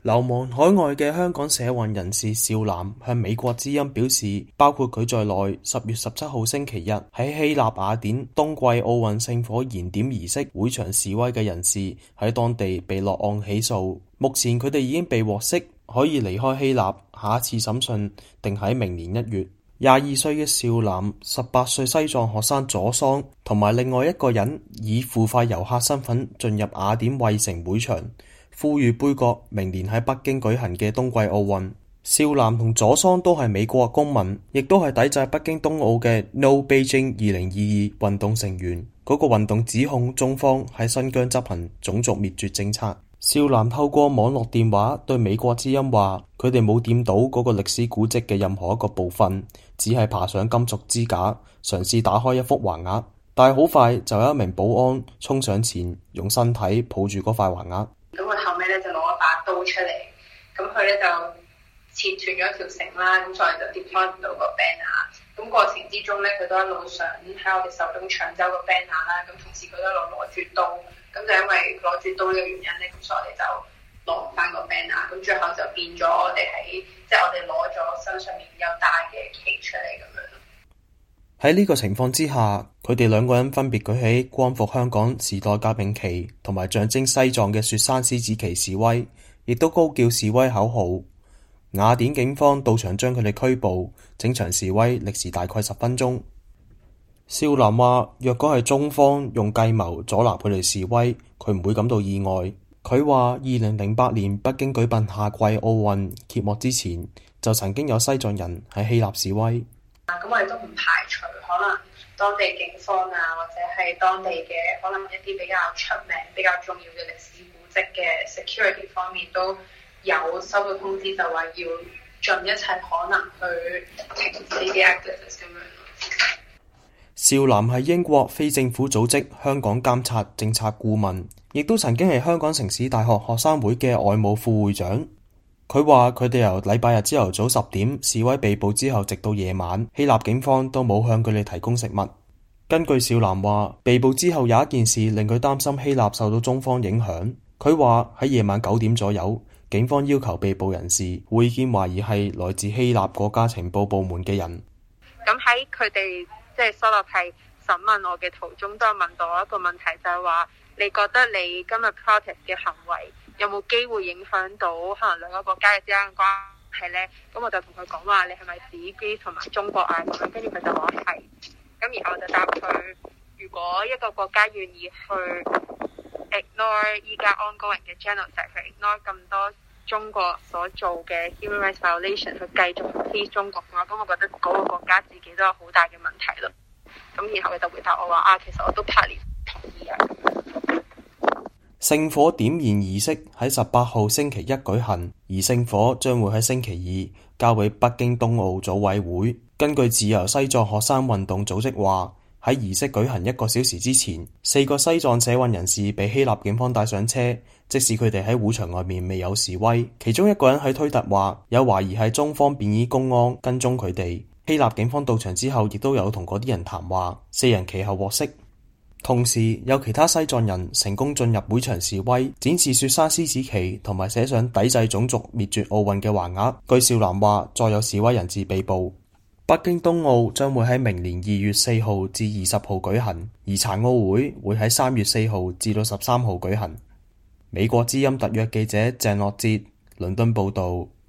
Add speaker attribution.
Speaker 1: 流亡海外嘅香港社運人士邵嵐向美國之音表示，包括佢在內10月17號星期日喺希臘雅典冬季奧運聖火燃點儀式會場示威嘅人士喺當地被落案起訴，目前佢哋已經被獲釋，可以離開希臘，下一次審訊定喺明年1月。22歲嘅邵嵐、18歲西藏學生佐桑同埋另外一個人以付費遊客身份進入雅典衛城會場，呼籲杯葛明年喺北京舉行嘅冬季奧運。邵嵐同佐桑都係美國公民，亦都係抵制北京冬奧嘅 No Beijing 2022運動成員。嗰個運動指控中方喺新疆執行種族滅絕政策。邵嵐透過網絡電話對美國之音話，佢哋冇掂到嗰個歷史古蹟嘅任何一個部分，只係爬上金屬支架，嘗試打開一幅橫額，但係好快就有一名保安衝上前，用身體抱住嗰塊橫額。
Speaker 2: 咁佢後尾咧就攞一把刀出嚟，咁佢咧就切斷咗一條繩啦，咁所以就跌翻唔到個 banner。咁過程之中咧，佢都一路想喺我哋手中搶走個 banner 啦，咁同時佢都一路攞住刀，咁就因為攞住刀呢個原因咧，咁所以我哋就攞翻個 banner，咁最後就變咗我哋我哋攞咗身上面有帶嘅旗出嚟咁樣。
Speaker 1: 喺呢個情況之下，佢哋兩個人分別舉起光復香港時代革命旗同埋象徵西藏嘅雪山獅子旗示威，亦都高叫示威口號。雅典警方到場將佢哋拘捕，整場示威歷時大概10分鐘。邵嵐話：若果係中方用計謀阻撓佢哋示威，佢唔會感到意外。佢話2008年北京舉辦夏季奧運揭幕之前，就曾經有西藏人喺希臘示威。
Speaker 2: 咁我哋都唔排除可能當地警方啊，或者係當地嘅可能一啲比較出名、比較重要嘅歷史古蹟嘅 security 方面都有收到通知，就話要盡一切可能去停止呢啲 activities 咁樣。
Speaker 1: 邵嵐係英國非政府組織香港監察政策顧問，亦都曾經係香港城市大學學生會嘅外務副會長。佢話佢哋由禮拜日朝頭早10點示威被捕之後，直到夜晚，希臘警方都冇向佢哋提供食物。根據邵嵐話，被捕之後有一件事令佢擔心希臘受到中方影響。佢話喺夜晚9點左右，警方要求被捕人士會見懷疑係來自希臘國家情報部門嘅人。
Speaker 3: 咁喺佢哋所落係審問我嘅途中，都有問到我一個問題，就係話你覺得你今日 protest 嘅行為有冇機會影響到可能兩個國家嘅之間嘅關係呢？咁我就同佢講話，你係咪指 Greece 同埋中國啊？咁樣跟住佢就話係。咁然後我就答佢，如果一個國家願意去 ignore 依家 ongoing 嘅 genocide， 去 ignore 咁多中國所做嘅 human rights violation， 去繼續 please 中國嘅話，咁我覺得嗰個國家自己都有好大嘅問題咯。咁然後佢就回答我話其實我都 partly 同意啊。
Speaker 1: 聖火點燃儀式喺18號星期一舉行，而聖火將會喺星期2交俾北京冬奧組委會。根據自由西藏學生運動組織話，喺儀式舉行1個小時之前，4個西藏社運人士被希臘警方帶上車，即使佢哋喺會場外面未有示威。其中一個人喺推特話，有懷疑係中方便衣公安跟蹤佢哋。希臘警方到場之後，亦都有同嗰啲人談話，4人其後獲釋。同時有其他西藏人成功進入會場示威，展示雪山獅子旗同埋寫上抵制種族滅絕奧運嘅橫額。據邵嵐話，再有示威人士被捕。北京冬奧將會喺明年2月4號至20號舉行，而殘奧會會喺3月4號至到13號舉行。美國之音特約記者鄭樂哲倫敦報道。